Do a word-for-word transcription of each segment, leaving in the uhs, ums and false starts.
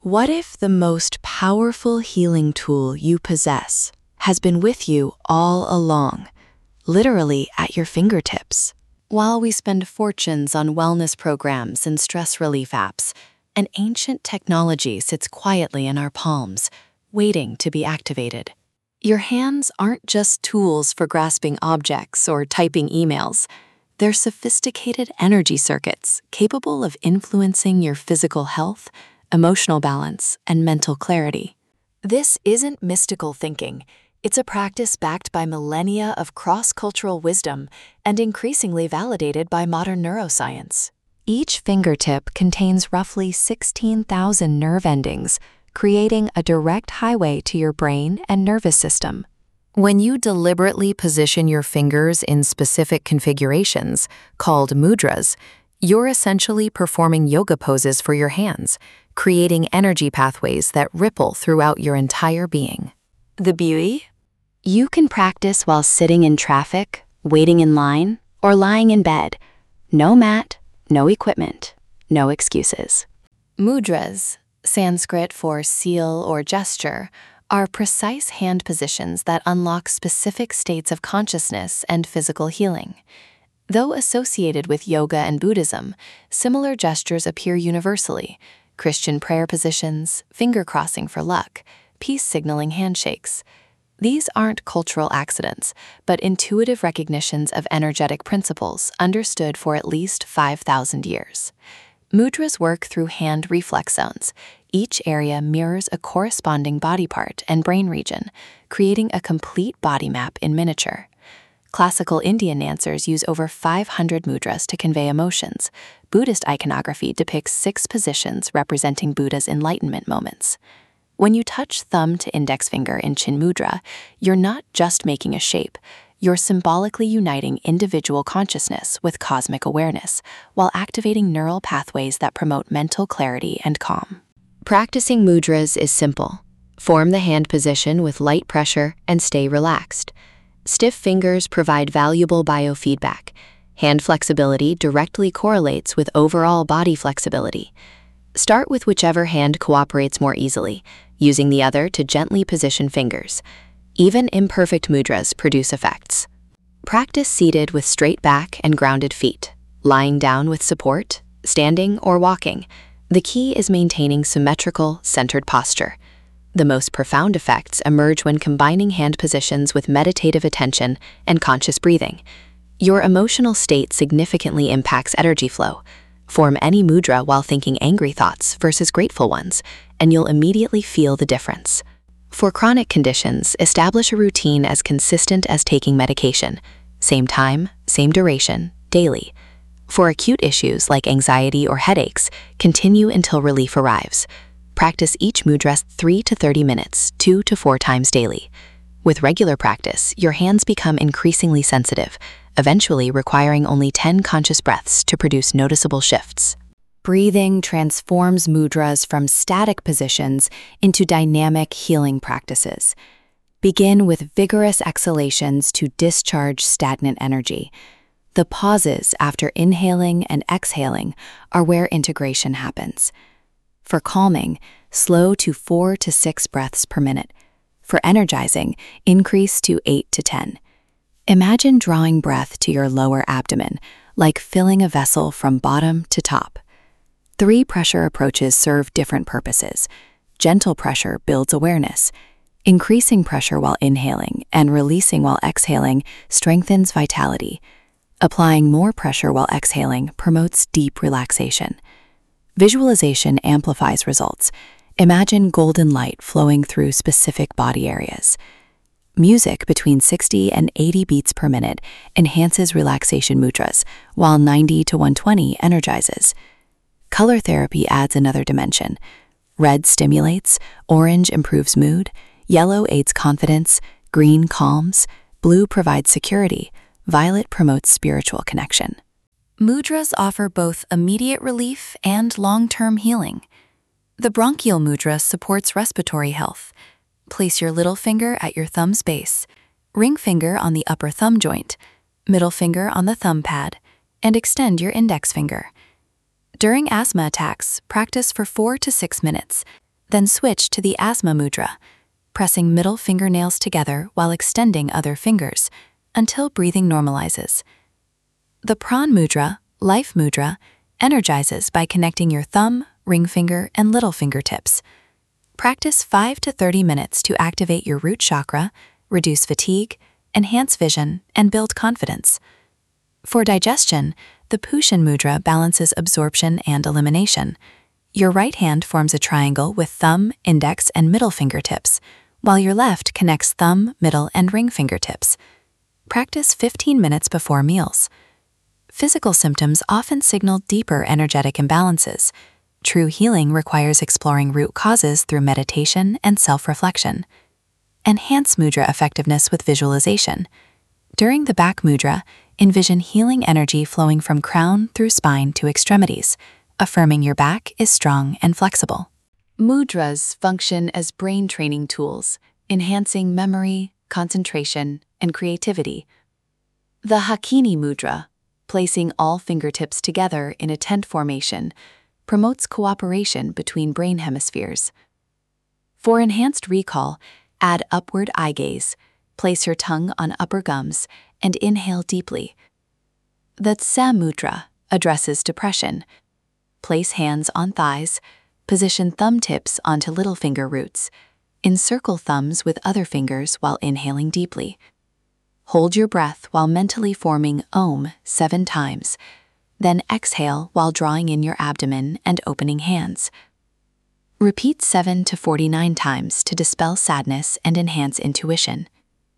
What if the most powerful healing tool you possess has been with you all along, literally at your fingertips? While we spend fortunes on wellness programs and stress relief apps, an ancient technology sits quietly in our palms, waiting to be activated. Your hands aren't just tools for grasping objects or typing emails. They're sophisticated energy circuits capable of influencing your physical health, emotional balance, and mental clarity. This isn't mystical thinking. It's a practice backed by millennia of cross-cultural wisdom and increasingly validated by modern neuroscience. Each fingertip contains roughly sixteen thousand nerve endings, creating a direct highway to your brain and nervous system. When you deliberately position your fingers in specific configurations, called mudras, you're essentially performing yoga poses for your hands, creating energy pathways that ripple throughout your entire being. The beauty? You can practice while sitting in traffic, waiting in line, or lying in bed. No mat, no equipment, no excuses. Mudras, Sanskrit for seal or gesture, are precise hand positions that unlock specific states of consciousness and physical healing. Though associated with yoga and Buddhism, similar gestures appear universally: Christian prayer positions, finger crossing for luck, peace-signaling handshakes. These aren't cultural accidents, but intuitive recognitions of energetic principles understood for at least five thousand years. Mudras work through hand reflex zones. Each area mirrors a corresponding body part and brain region, creating a complete body map in miniature. Classical Indian dancers use over five hundred mudras to convey emotions. Buddhist iconography depicts six positions representing Buddha's enlightenment moments. When you touch thumb to index finger in Chin Mudra, you're not just making a shape. You're symbolically uniting individual consciousness with cosmic awareness, while activating neural pathways that promote mental clarity and calm. Practicing mudras is simple. Form the hand position with light pressure and stay relaxed. Stiff fingers provide valuable biofeedback. Hand flexibility directly correlates with overall body flexibility. Start with whichever hand cooperates more easily, using the other to gently position fingers. Even imperfect mudras produce effects. Practice seated with straight back and grounded feet, lying down with support, standing or walking. The key is maintaining symmetrical, centered posture. The most profound effects emerge when combining hand positions with meditative attention and conscious breathing. Your emotional state significantly impacts energy flow. Form any mudra while thinking angry thoughts versus grateful ones, and you'll immediately feel the difference. For chronic conditions, establish a routine as consistent as taking medication. Same time, same duration, daily. For acute issues like anxiety or headaches, continue until relief arrives. Practice each mudra three to thirty minutes, two to four times daily. With regular practice, your hands become increasingly sensitive, eventually requiring only ten conscious breaths to produce noticeable shifts. Breathing transforms mudras from static positions into dynamic healing practices. Begin with vigorous exhalations to discharge stagnant energy. The pauses after inhaling and exhaling are where integration happens. For calming, slow to four to six breaths per minute. For energizing, increase to eight to ten. Imagine drawing breath to your lower abdomen, like filling a vessel from bottom to top. Three pressure approaches serve different purposes. Gentle pressure builds awareness. Increasing pressure while inhaling and releasing while exhaling strengthens vitality. Applying more pressure while exhaling promotes deep relaxation. Visualization amplifies results. Imagine golden light flowing through specific body areas. Music between sixty and eighty beats per minute enhances relaxation mudras, while ninety to one twenty energizes. Color therapy adds another dimension. Red stimulates, orange improves mood, yellow aids confidence, green calms, blue provides security, violet promotes spiritual connection. Mudras offer both immediate relief and long-term healing. The bronchial mudra supports respiratory health. Place your little finger at your thumb's base, ring finger on the upper thumb joint, middle finger on the thumb pad, and extend your index finger. During asthma attacks, practice for four to six minutes. Then switch to the Asma Mudra, pressing middle fingernails together while extending other fingers until breathing normalizes. The Pran Mudra, Life Mudra, energizes by connecting your thumb, ring finger, and little fingertips. Practice five to thirty minutes to activate your root chakra, reduce fatigue, enhance vision, and build confidence. For digestion, the Pushan Mudra balances absorption and elimination. Your right hand forms a triangle with thumb, index, and middle fingertips, while your left connects thumb, middle, and ring fingertips. Practice fifteen minutes before meals. Physical symptoms often signal deeper energetic imbalances. True healing requires exploring root causes through meditation and self-reflection. Enhance mudra effectiveness with visualization. During the back mudra, envision healing energy flowing from crown through spine to extremities, affirming your back is strong and flexible. Mudras function as brain training tools, enhancing memory, concentration, and creativity. The Hakini Mudra, placing all fingertips together in a tent formation, promotes cooperation between brain hemispheres. For enhanced recall, add upward eye gaze, place your tongue on upper gums, and inhale deeply. The Tse Mudra addresses depression. Place hands on thighs, position thumb tips onto little finger roots, encircle thumbs with other fingers while inhaling deeply. Hold your breath while mentally forming Om seven times, then exhale while drawing in your abdomen and opening hands. Repeat seven to forty-nine times to dispel sadness and enhance intuition.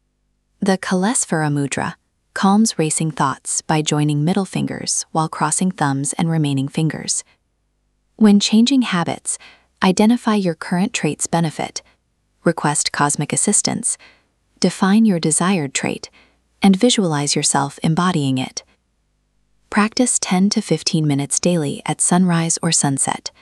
The Kalesvara Mudra calms racing thoughts by joining middle fingers while crossing thumbs and remaining fingers. When changing habits, identify your current trait's benefit, request cosmic assistance, define your desired trait, and visualize yourself embodying it. Practice ten to fifteen minutes daily at sunrise or sunset.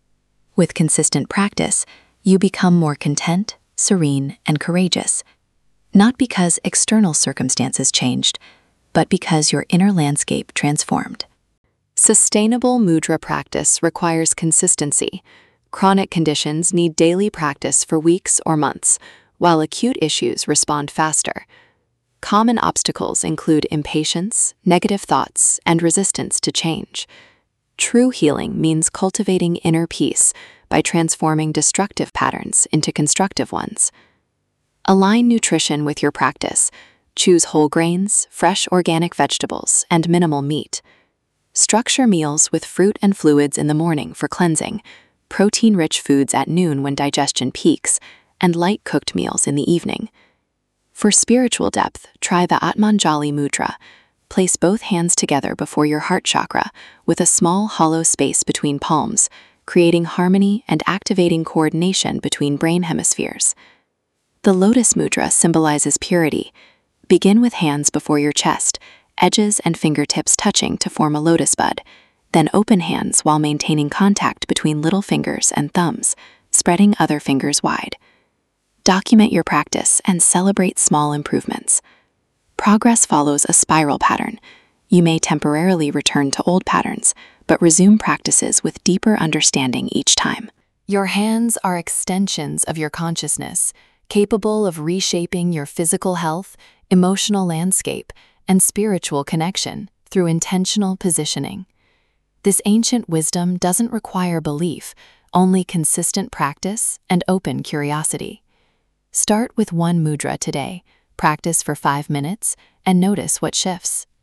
With consistent practice, you become more content, serene, and courageous, not because external circumstances changed, but because your inner landscape transformed. Sustainable mudra practice requires consistency. Chronic conditions need daily practice for weeks or months, while acute issues respond faster. Common obstacles include impatience, negative thoughts, and resistance to change. True healing means cultivating inner peace by transforming destructive patterns into constructive ones. Align nutrition with your practice. Choose whole grains, fresh organic vegetables, and minimal meat. Structure meals with fruit and fluids in the morning for cleansing, protein-rich foods at noon when digestion peaks, and light-cooked meals in the evening. For spiritual depth, try the Atmanjali Mudra. Place both hands together before your heart chakra with a small hollow space between palms, creating harmony and activating coordination between brain hemispheres. The Lotus Mudra symbolizes purity. Begin with hands before your chest, edges and fingertips touching to form a lotus bud. Then open hands while maintaining contact between little fingers and thumbs, spreading other fingers wide. Document your practice and celebrate small improvements. Progress follows a spiral pattern. You may temporarily return to old patterns, but resume practices with deeper understanding each time. Your hands are extensions of your consciousness, capable of reshaping your physical health, emotional landscape, and spiritual connection through intentional positioning. This ancient wisdom doesn't require belief, only consistent practice and open curiosity. Start with one mudra today, practice for five minutes, and notice what shifts.